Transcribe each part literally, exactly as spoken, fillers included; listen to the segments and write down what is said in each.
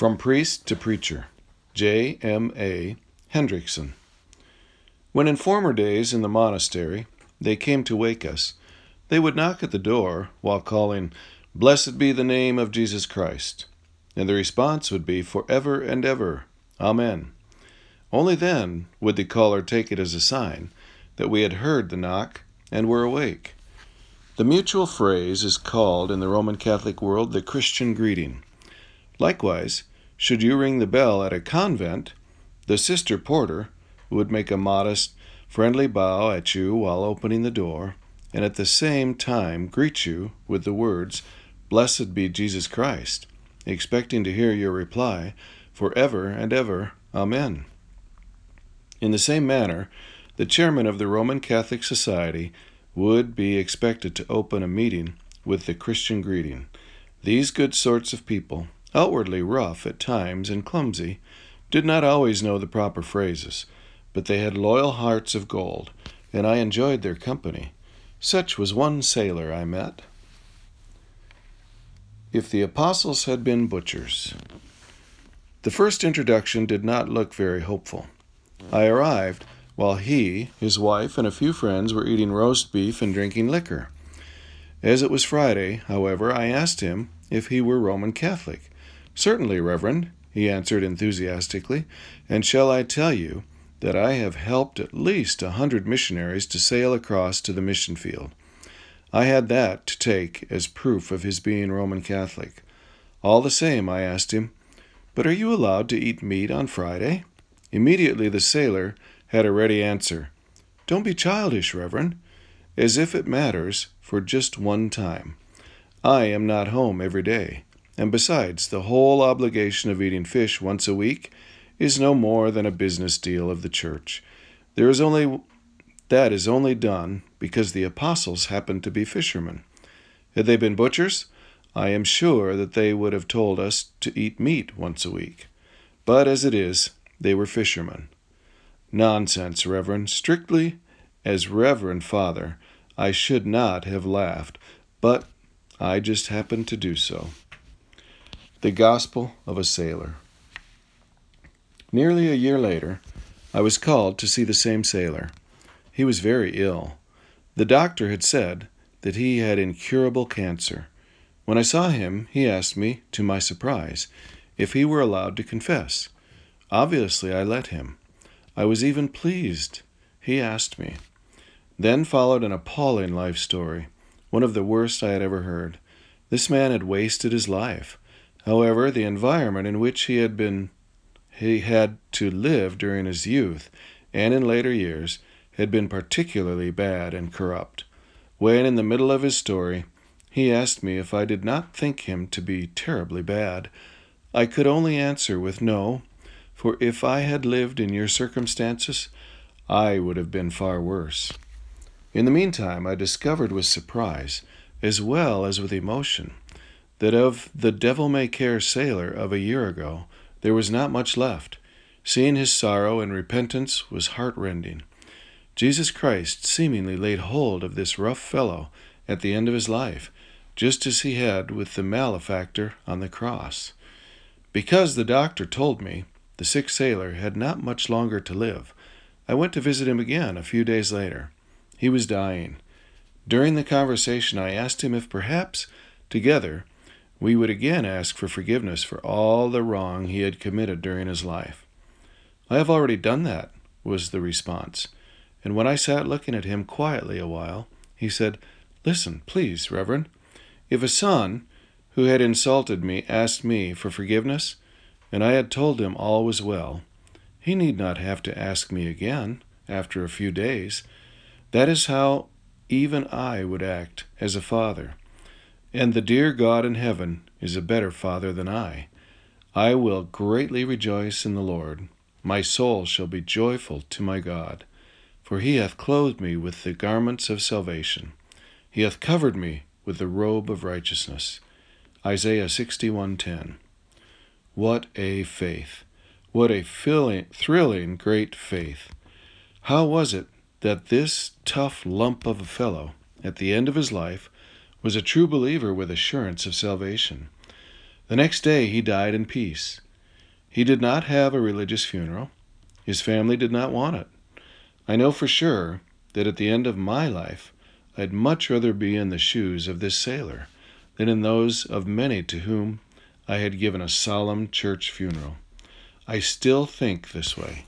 From Priest to Preacher, J M A Hendrickson. When in former days in the monastery they came to wake us, they would knock at the door while calling, "Blessed be the name of Jesus Christ," and the response would be, "Forever and ever, Amen." Only then would the caller take it as a sign that we had heard the knock and were awake. The mutual phrase is called in the Roman Catholic world the Christian greeting. Likewise, should you ring the bell at a convent, the sister porter would make a modest, friendly bow at you while opening the door, and at the same time greet you with the words, "Blessed be Jesus Christ," expecting to hear your reply, "Forever and ever, Amen." In the same manner, the chairman of the Roman Catholic Society would be expected to open a meeting with the Christian greeting. These good sorts of people, outwardly rough at times and clumsy, did not always know the proper phrases, but they had loyal hearts of gold, and I enjoyed their company. Such was one sailor I met. If the apostles had been butchers. The first introduction did not look very hopeful. I arrived while he, his wife, and a few friends were eating roast beef and drinking liquor. As it was Friday, however, I asked him if he were Roman Catholic. "Certainly, Reverend," he answered enthusiastically, "and shall I tell you that I have helped at least a hundred missionaries to sail across to the mission field." I had that to take as proof of his being Roman Catholic. All the same, I asked him, "But are you allowed to eat meat on Friday?" Immediately the sailor had a ready answer. "Don't be childish, Reverend. As if it matters for just one time. I am not home every day. And besides, the whole obligation of eating fish once a week is no more than a business deal of the church. There is only that is only done because the apostles happened to be fishermen. Had they been butchers, I am sure that they would have told us to eat meat once a week. But as it is, they were fishermen." "Nonsense, Reverend. Strictly as Reverend Father, I should not have laughed, but I just happened to do so." The Gospel of a Sailor. Nearly a year later, I was called to see the same sailor. He was very ill. The doctor had said that he had incurable cancer. When I saw him, he asked me, to my surprise, if he were allowed to confess. Obviously, I let him. I was even pleased. He asked me. Then followed an appalling life story, one of the worst I had ever heard. This man had wasted his life. However, the environment in which he had been he had to live during his youth and in later years had been particularly bad and corrupt. When, in the middle of his story, he asked me if I did not think him to be terribly bad, I could only answer with no, for if I had lived in your circumstances, I would have been far worse. In the meantime, I discovered with surprise, as well as with emotion, that of the devil-may-care sailor of a year ago, there was not much left. Seeing his sorrow and repentance was heart-rending. Jesus Christ seemingly laid hold of this rough fellow at the end of his life, just as he had with the malefactor on the cross. Because the doctor told me the sick sailor had not much longer to live, I went to visit him again a few days later. He was dying. During the conversation, I asked him if perhaps, together, we would again ask for forgiveness for all the wrong he had committed during his life. "I have already done that," was the response. And when I sat looking at him quietly a while, he said, "Listen, please, Reverend. If a son who had insulted me asked me for forgiveness, and I had told him all was well, he need not have to ask me again after a few days. That is how even I would act as a father. And the dear God in heaven is a better Father than I. I will greatly rejoice in the Lord. My soul shall be joyful to my God. For he hath clothed me with the garments of salvation. He hath covered me with the robe of righteousness." Isaiah sixty-one ten. What a faith! What a filling, thrilling, great faith! How was it that this tough lump of a fellow, at the end of his life, was a true believer with assurance of salvation? The next day he died in peace. He did not have a religious funeral. His family did not want it. I know for sure that at the end of my life, I'd much rather be in the shoes of this sailor than in those of many to whom I had given a solemn church funeral. I still think this way.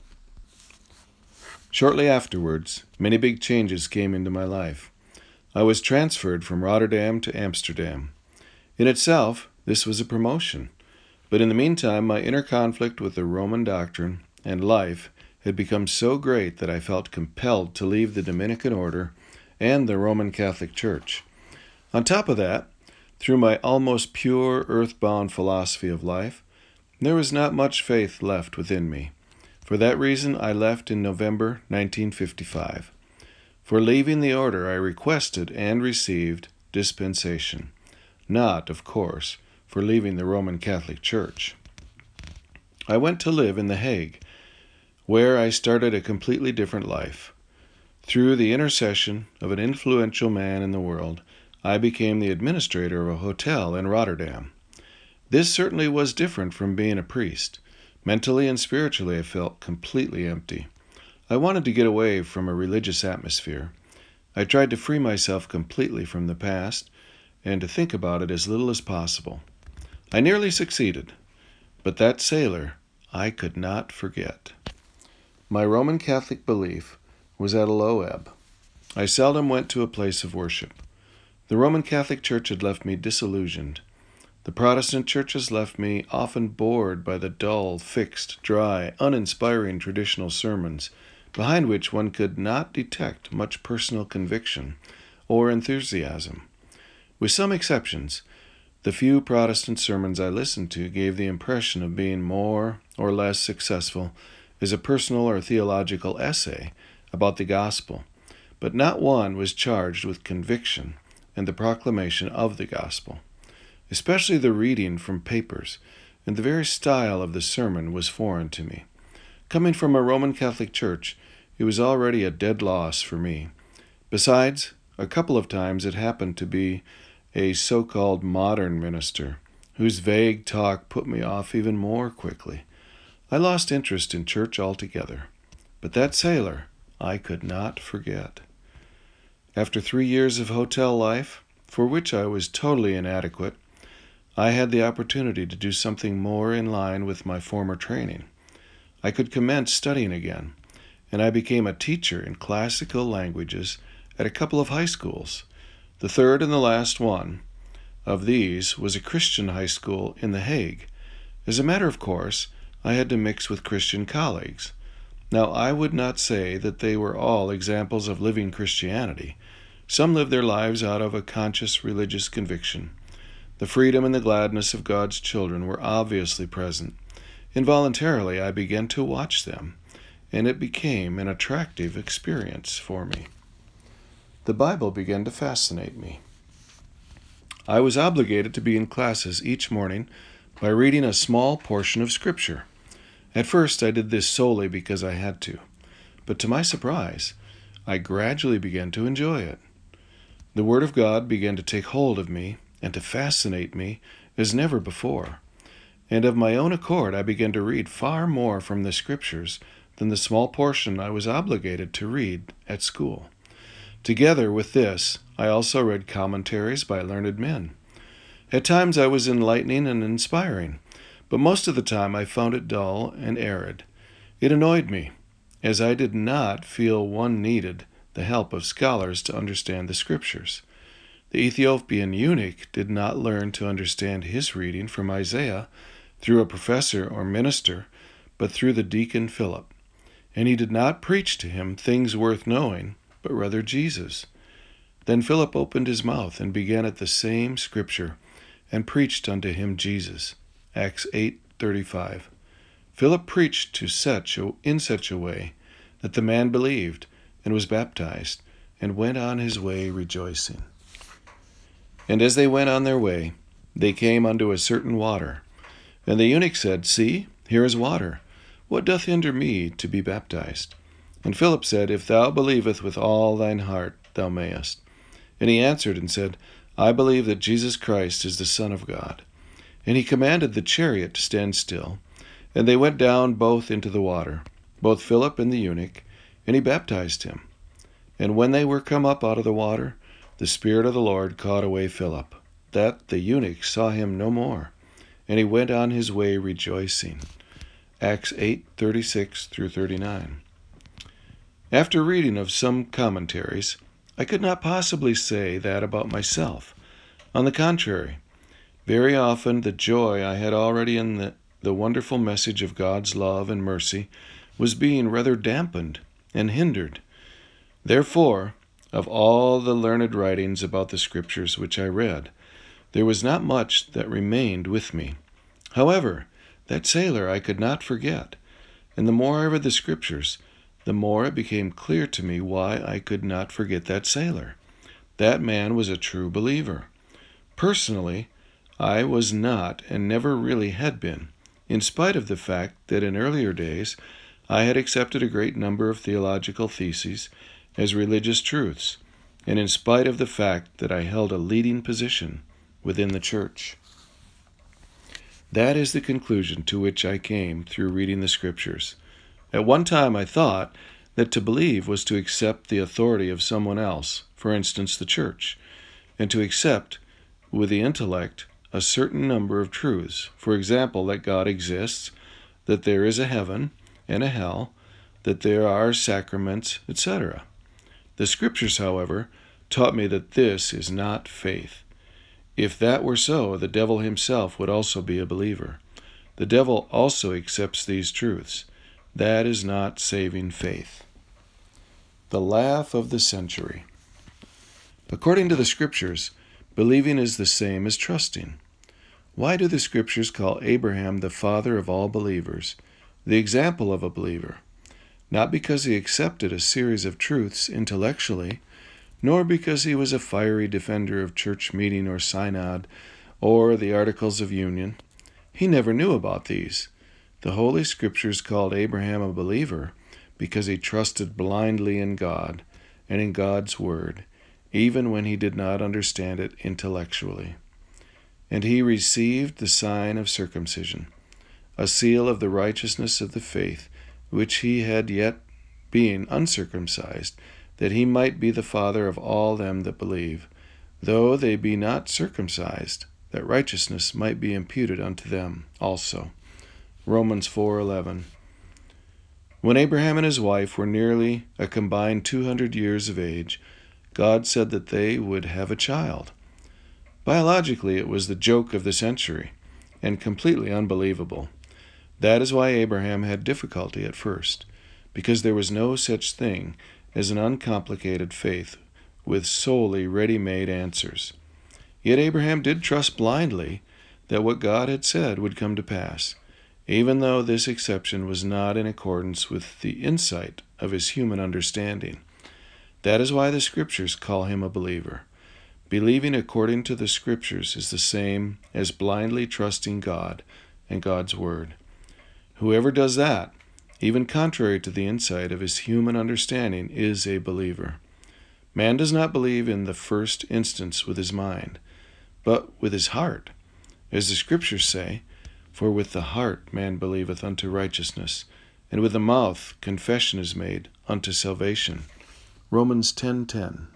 Shortly afterwards, many big changes came into my life. I was transferred from Rotterdam to Amsterdam. In itself, this was a promotion, but in the meantime, my inner conflict with the Roman doctrine and life had become so great that I felt compelled to leave the Dominican order and the Roman Catholic Church. On top of that, through my almost pure earthbound philosophy of life, there was not much faith left within me. For that reason, I left in November nineteen fifty-five. For leaving the order, I requested and received dispensation, not, of course, for leaving the Roman Catholic Church. I went to live in The Hague, where I started a completely different life. Through the intercession of an influential man in the world, I became the administrator of a hotel in Rotterdam. This certainly was different from being a priest. Mentally and spiritually, I felt completely empty. I wanted to get away from a religious atmosphere. I tried to free myself completely from the past and to think about it as little as possible. I nearly succeeded, but that sailor I could not forget. My Roman Catholic belief was at a low ebb. I seldom went to a place of worship. The Roman Catholic Church had left me disillusioned. The Protestant churches left me often bored by the dull, fixed, dry, uninspiring traditional sermons, behind which one could not detect much personal conviction or enthusiasm. With some exceptions, the few Protestant sermons I listened to gave the impression of being more or less successful as a personal or theological essay about the gospel, but not one was charged with conviction and the proclamation of the gospel. Especially the reading from papers, and the very style of the sermon was foreign to me. Coming from a Roman Catholic church, it was already a dead loss for me. Besides, a couple of times it happened to be a so-called modern minister, whose vague talk put me off even more quickly. I lost interest in church altogether, but that sailor I could not forget. After three years of hotel life, for which I was totally inadequate, I had the opportunity to do something more in line with my former training. I could commence studying again, and I became a teacher in classical languages at a couple of high schools. The third and the last one of these was a Christian high school in The Hague. As a matter of course, I had to mix with Christian colleagues. Now, I would not say that they were all examples of living Christianity. Some lived their lives out of a conscious religious conviction. The freedom and the gladness of God's children were obviously present. Involuntarily, I began to watch them, and it became an attractive experience for me. The Bible began to fascinate me. I was obligated to be in classes each morning by reading a small portion of Scripture. At first, I did this solely because I had to, but to my surprise, I gradually began to enjoy it. The Word of God began to take hold of me and to fascinate me as never before. And of my own accord, I began to read far more from the Scriptures than the small portion I was obligated to read at school. Together with this, I also read commentaries by learned men. At times I was enlightening and inspiring, but most of the time I found it dull and arid. It annoyed me, as I did not feel one needed the help of scholars to understand the Scriptures. The Ethiopian eunuch did not learn to understand his reading from Isaiah through a professor or minister, but through the deacon Philip. And he did not preach to him things worth knowing, but rather Jesus. Then Philip opened his mouth and began at the same Scripture, and preached unto him Jesus. Acts eight thirty-five. Philip preached to such a, in such a way that the man believed and was baptized, and went on his way rejoicing. And as they went on their way, they came unto a certain water. And the eunuch said, See, here is water. What doth hinder me to be baptized? And Philip said, If thou believest with all thine heart, thou mayest. And he answered and said, I believe that Jesus Christ is the Son of God. And he commanded the chariot to stand still. And they went down both into the water, both Philip and the eunuch, and he baptized him. And when they were come up out of the water, the Spirit of the Lord caught away Philip, that the eunuch saw him no more, and he went on his way rejoicing. Acts eight thirty-six through thirty-nine. After reading of some commentaries, I could not possibly say that about myself. On the contrary, very often the joy I had already in the, the wonderful message of God's love and mercy was being rather dampened and hindered. Therefore, of all the learned writings about the Scriptures which I read, there was not much that remained with me. However, that sailor I could not forget, and the more I read the Scriptures, the more it became clear to me why I could not forget that sailor. That man was a true believer. Personally, I was not and never really had been, in spite of the fact that in earlier days I had accepted a great number of theological theses as religious truths, and in spite of the fact that I held a leading position within the church. That is the conclusion to which I came through reading the Scriptures. At one time I thought that to believe was to accept the authority of someone else, for instance the church, and to accept with the intellect a certain number of truths. For example, that God exists, that there is a heaven and a hell, that there are sacraments, et cetera. The Scriptures, however, taught me that this is not faith. If that were so, the devil himself would also be a believer. The devil also accepts these truths. That is not saving faith. The laugh of the century. According to the Scriptures, believing is the same as trusting. Why do the Scriptures call Abraham the father of all believers, the example of a believer? Not because he accepted a series of truths intellectually, nor because he was a fiery defender of church meeting or synod, or the Articles of Union. He never knew about these. The Holy Scriptures called Abraham a believer because he trusted blindly in God and in God's Word, even when he did not understand it intellectually. And he received the sign of circumcision, a seal of the righteousness of the faith, which he had yet being uncircumcised, that he might be the father of all them that believe, though they be not circumcised, that righteousness might be imputed unto them also. Romans four eleven. When Abraham and his wife were nearly a combined two hundred years of age, God said that they would have a child. Biologically, it was the joke of the century, and completely unbelievable. That is why Abraham had difficulty at first, because there was no such thing as an uncomplicated faith with solely ready-made answers. Yet Abraham did trust blindly that what God had said would come to pass, even though this exception was not in accordance with the insight of his human understanding. That is why the Scriptures call him a believer. Believing according to the Scriptures is the same as blindly trusting God and God's Word. Whoever does that, even contrary to the insight of his human understanding, is a believer. Man does not believe in the first instance with his mind, but with his heart, as the Scriptures say, for with the heart man believeth unto righteousness, and with the mouth confession is made unto salvation. Romans ten ten.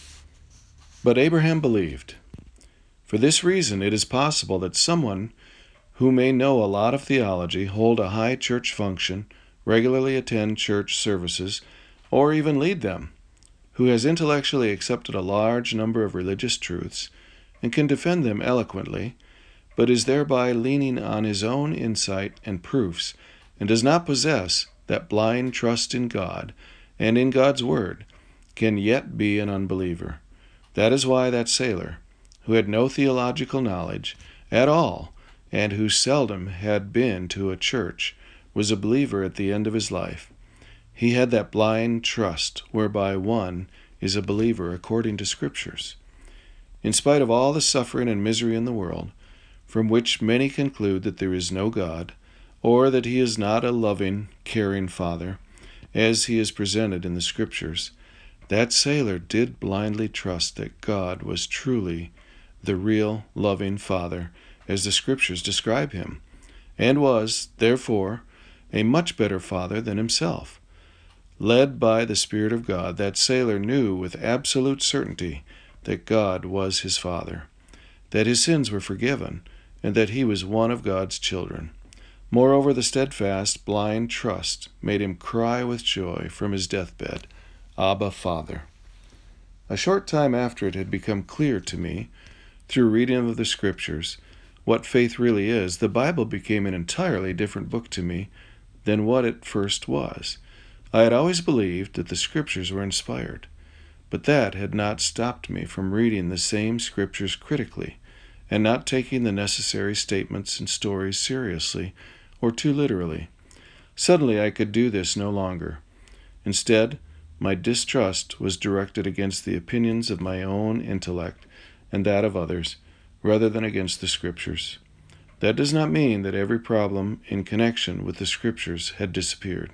But Abraham believed. For this reason it is possible that someone who may know a lot of theology, hold a high church function, regularly attend church services, or even lead them, who has intellectually accepted a large number of religious truths and can defend them eloquently, but is thereby leaning on his own insight and proofs, and does not possess that blind trust in God and in God's Word, can yet be an unbeliever. That is why that sailor, who had no theological knowledge at all, and who seldom had been to a church, was a believer at the end of his life. He had that blind trust whereby one is a believer according to Scriptures. In spite of all the suffering and misery in the world, from which many conclude that there is no God, or that he is not a loving, caring Father, as he is presented in the Scriptures, that sailor did blindly trust that God was truly the real, loving Father, as the Scriptures describe him, and was, therefore, a much better father than himself. Led by the Spirit of God, that sailor knew with absolute certainty that God was his Father, that his sins were forgiven, and that he was one of God's children. Moreover, the steadfast, blind trust made him cry with joy from his deathbed, "Abba, Father." A short time after it had become clear to me, through reading of the Scriptures, what faith really is, the Bible became an entirely different book to me than what it first was. I had always believed that the Scriptures were inspired, but that had not stopped me from reading the same Scriptures critically and not taking the necessary statements and stories seriously or too literally. Suddenly I could do this no longer. Instead, my distrust was directed against the opinions of my own intellect and that of others, rather than against the Scriptures. That does not mean that every problem in connection with the Scriptures had disappeared.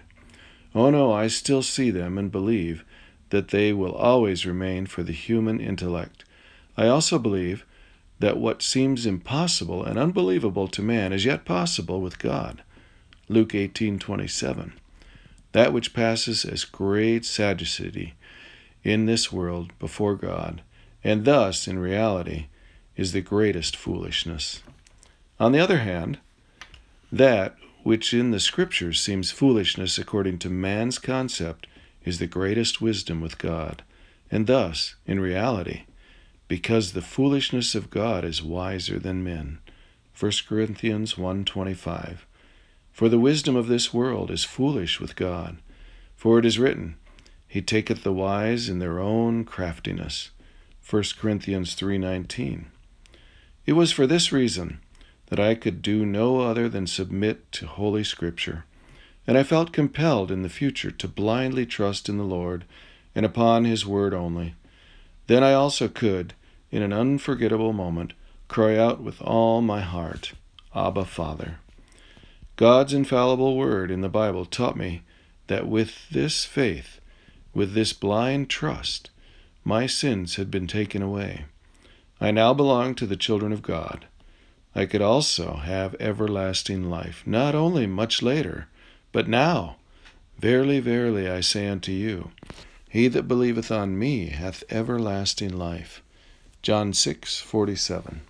Oh no, I still see them and believe that they will always remain for the human intellect. I also believe that what seems impossible and unbelievable to man is yet possible with God. Luke eighteen twenty-seven. That which passes as great sagacity in this world before God, and thus in reality, is the greatest foolishness. On the other hand, that which in the Scriptures seems foolishness according to man's concept is the greatest wisdom with God, and thus, in reality, because the foolishness of God is wiser than men. First Corinthians one twenty-five. For the wisdom of this world is foolish with God. For it is written, He taketh the wise in their own craftiness. First Corinthians three nineteen. It was for this reason that I could do no other than submit to Holy Scripture, and I felt compelled in the future to blindly trust in the Lord and upon His word only. Then I also could, in an unforgettable moment, cry out with all my heart, "Abba, Father." God's infallible word in the Bible taught me that with this faith, with this blind trust, my sins had been taken away. I now belong to the children of God. I could also have everlasting life, not only much later, but now. Verily, verily, I say unto you, he that believeth on me hath everlasting life. John six forty-seven.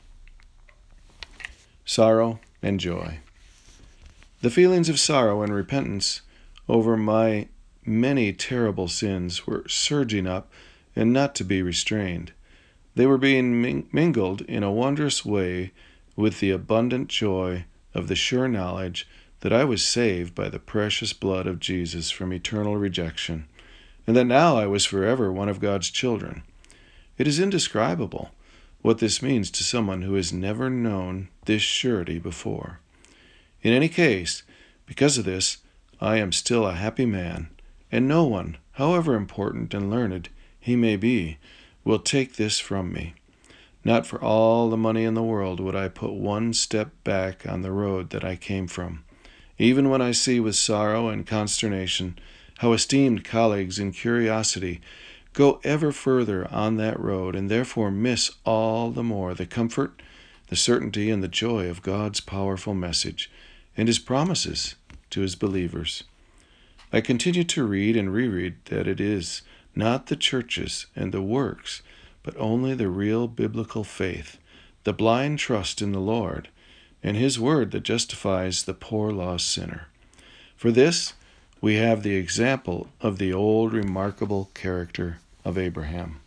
Sorrow and joy. The feelings of sorrow and repentance over my many terrible sins were surging up and not to be restrained. They were being ming- mingled in a wondrous way with the abundant joy of the sure knowledge that I was saved by the precious blood of Jesus from eternal rejection, and that now I was forever one of God's children. It is indescribable what this means to someone who has never known this surety before. In any case, because of this, I am still a happy man, and no one, however important and learned he may be, will take this from me. Not for all the money in the world would I put one step back on the road that I came from, even when I see with sorrow and consternation how esteemed colleagues in curiosity go ever further on that road and therefore miss all the more the comfort, the certainty, and the joy of God's powerful message and His promises to His believers. I continue to read and reread that it is not the churches and the works, but only the real biblical faith, the blind trust in the Lord, and His word that justifies the poor lost sinner. For this, we have the example of the old remarkable character of Abraham.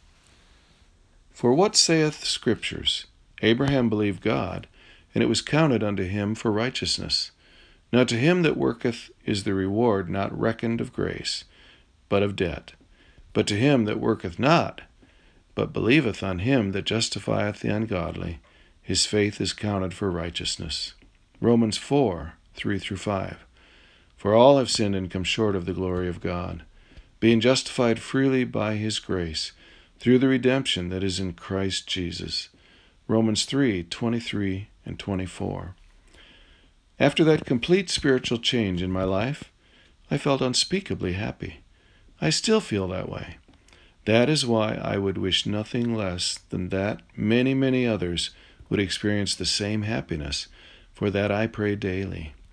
For what saith the Scriptures? Abraham believed God, and it was counted unto him for righteousness. Now to him that worketh is the reward not reckoned of grace, but of debt. But to him that worketh not, but believeth on him that justifieth the ungodly, his faith is counted for righteousness. Romans four, three through five. For all have sinned and come short of the glory of God, being justified freely by His grace, through the redemption that is in Christ Jesus. Romans three, twenty-three and twenty-four. After that complete spiritual change in my life, I felt unspeakably happy. I still feel that way. That is why I would wish nothing less than that many, many others would experience the same happiness. For that I pray daily.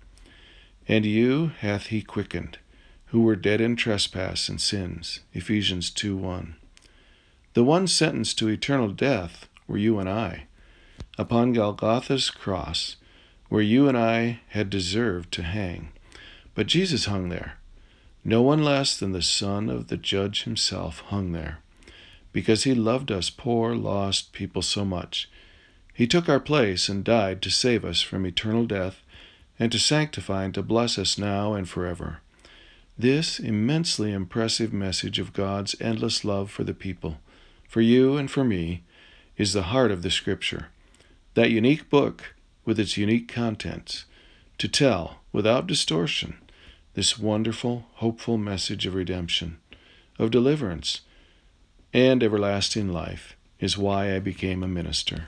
And you hath he quickened, who were dead in trespass and sins. Ephesians two one. The one sentenced to eternal death were you and I, upon Golgotha's cross, where you and I had deserved to hang. But Jesus hung there. No one less than the Son of the Judge himself hung there, because he loved us poor, lost people so much. He took our place and died to save us from eternal death and to sanctify and to bless us now and forever. This immensely impressive message of God's endless love for the people, for you and for me, is the heart of the Scripture, that unique book with its unique contents, to tell, without distortion, this wonderful, hopeful message of redemption, of deliverance, and everlasting life, is why I became a minister.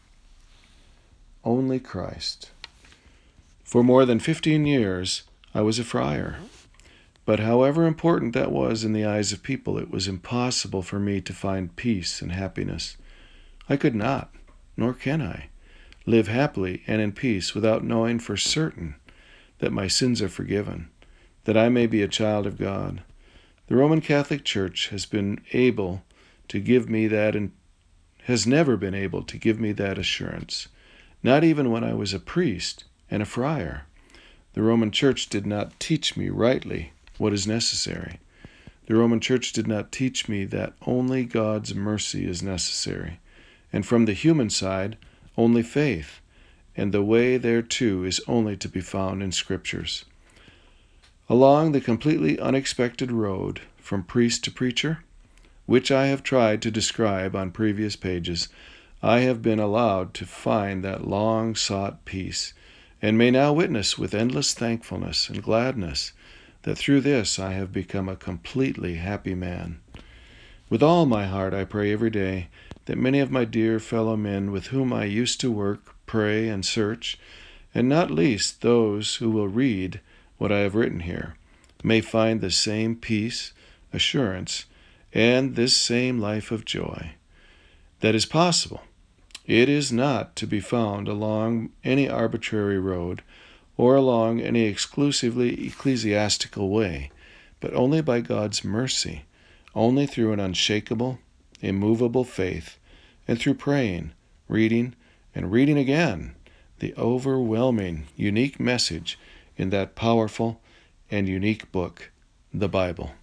Only Christ. For more than fifteen years, I was a friar. But however important that was in the eyes of people, it was impossible for me to find peace and happiness. I could not, nor can I, live happily and in peace without knowing for certain that my sins are forgiven, that I may be a child of God. The Roman Catholic Church has been able to give me that and has never been able to give me that assurance, not even when I was a priest and a friar. The Roman Church did not teach me rightly what is necessary. The Roman Church did not teach me that only God's mercy is necessary, and from the human side, only faith, and the way thereto is only to be found in Scriptures. Along the completely unexpected road from priest to preacher, which I have tried to describe on previous pages, I have been allowed to find that long-sought peace, and may now witness with endless thankfulness and gladness that through this I have become a completely happy man. With all my heart I pray every day that many of my dear fellow men with whom I used to work, pray, and search, and not least those who will read what I have written here, may find the same peace, assurance, and this same life of joy. That is possible. It is not to be found along any arbitrary road or along any exclusively ecclesiastical way, but only by God's mercy, only through an unshakable, immovable faith, and through praying, reading, and reading again the overwhelming, unique message in that powerful and unique book, the Bible.